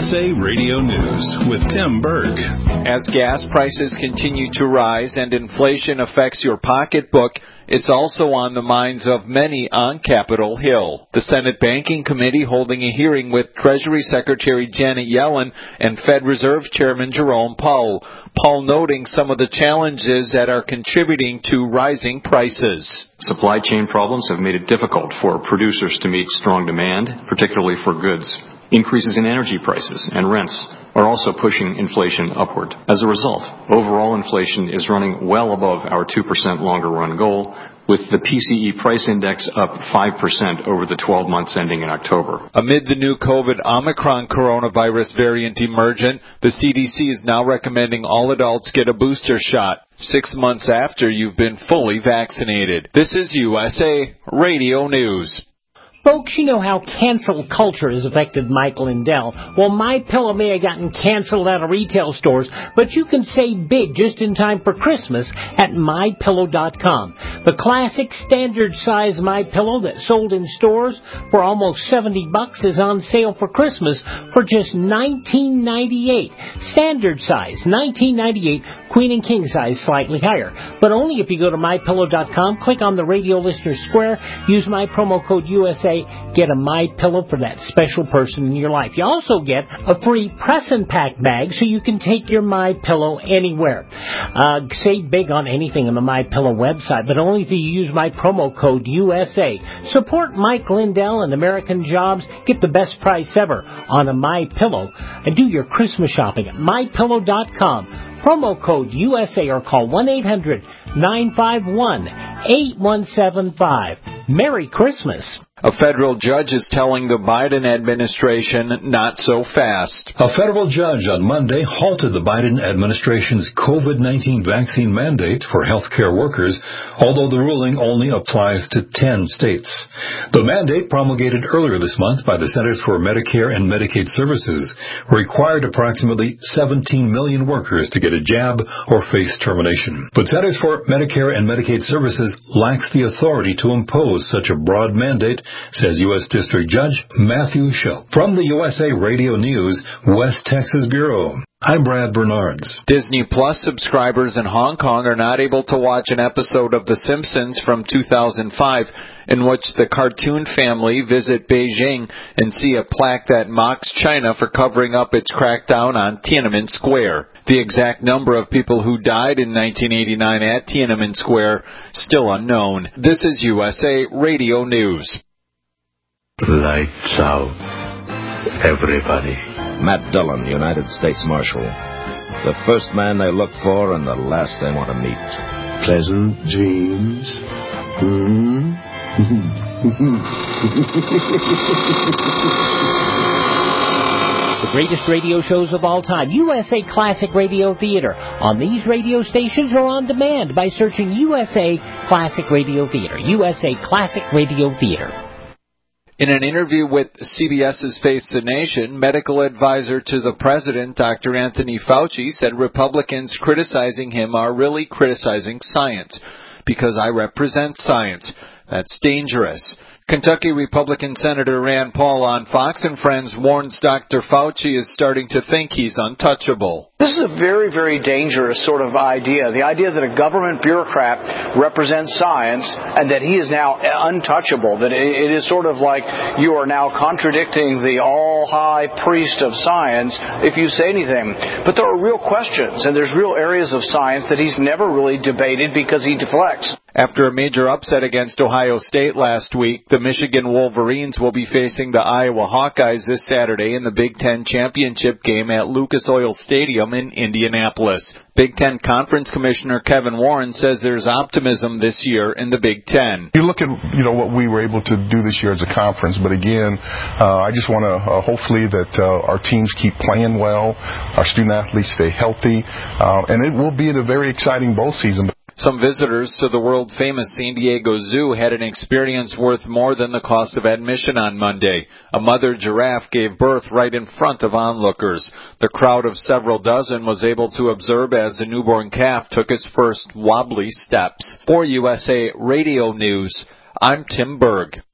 USA Radio News with Tim Berg. As gas prices continue to rise and inflation affects your pocketbook, it's also on the minds of many on Capitol Hill. The Senate Banking Committee holding a hearing with Treasury Secretary Janet Yellen and Fed Reserve Chairman Jerome Powell. Powell noting some of the challenges that are contributing to rising prices. Supply chain problems have made it difficult for producers to meet strong demand, particularly for goods. Increases in energy prices and rents are also pushing inflation upward. As a result, overall inflation is running well above our 2% longer-run goal, with the PCE price index up 5% over the 12 months ending in October. Amid the new COVID Omicron coronavirus variant emergent, the CDC is now recommending all adults get a booster shot 6 months after you've been fully vaccinated. This is USA Radio News. Folks, you know how cancel culture has affected Mike Lindell. Well, MyPillow may have gotten canceled out of retail stores, but you can save big just in time for Christmas at MyPillow.com. The classic standard size MyPillow that sold in stores for almost $70 is on sale for Christmas for just $19.98. Standard size, $19.98. Queen and king size, slightly higher. But only if you go to MyPillow.com, click on the radio listener square, use my promo code USA, get a MyPillow for that special person in your life. You also get a free press and pack bag so you can take your MyPillow anywhere. Save big on anything on the MyPillow website, but only if you use my promo code USA. Support Mike Lindell and American Jobs. Get the best price ever on a MyPillow. And do your Christmas shopping at MyPillow.com. Promo code USA or call 1-800-951-8175. Merry Christmas. A federal judge is telling the Biden administration not so fast. A federal judge on Monday halted the Biden administration's COVID-19 vaccine mandate for healthcare workers, although the ruling only applies to 10 states. The mandate, promulgated earlier this month by the Centers for Medicare and Medicaid Services, required approximately 17 million workers to get a jab or face termination. But Centers for Medicare and Medicaid Services lacks the authority to impose such a broad mandate, says U.S. District Judge Matthew Schultz. From the USA Radio News, West Texas Bureau, I'm Brad Bernards. Disney Plus subscribers in Hong Kong are not able to watch an episode of The Simpsons from 2005 in which the cartoon family visit Beijing and see a plaque that mocks China for covering up its crackdown on Tiananmen Square. The exact number of people who died in 1989 at Tiananmen Square still unknown. This is USA Radio News. Lights out, everybody. Matt Dillon, United States Marshal. The first man they look for and the last they want to meet. Pleasant dreams. The greatest radio shows of all time, USA Classic Radio Theater, on these radio stations or on demand by searching USA Classic Radio Theater. USA Classic Radio Theater. In an interview with CBS's Face the Nation, medical advisor to the president, Dr. Anthony Fauci, said Republicans criticizing him are really criticizing science, because I represent science. That's dangerous. Kentucky Republican Senator Rand Paul on Fox and Friends warns Dr. Fauci is starting to think he's untouchable. This is a very, very dangerous sort of idea. The idea that a government bureaucrat represents science and that he is now untouchable, that it is sort of like you are now contradicting the all-high priest of science if you say anything. But there are real questions, and there's real areas of science that he's never really debated because he deflects. After a major upset against Ohio State last week, the Michigan Wolverines will be facing the Iowa Hawkeyes this Saturday in the Big Ten Championship game at Lucas Oil Stadium in Indianapolis. Big Ten Conference Commissioner Kevin Warren says there's optimism this year in the Big Ten. You look at what we were able to do this year as a conference, but again, I just want to hopefully that our teams keep playing well, our student athletes stay healthy, and it will be a very exciting bowl season. Some visitors to the world-famous San Diego Zoo had an experience worth more than the cost of admission on Monday. A mother giraffe gave birth right in front of onlookers. The crowd of several dozen was able to observe as the newborn calf took its first wobbly steps. For USA Radio News, I'm Tim Berg.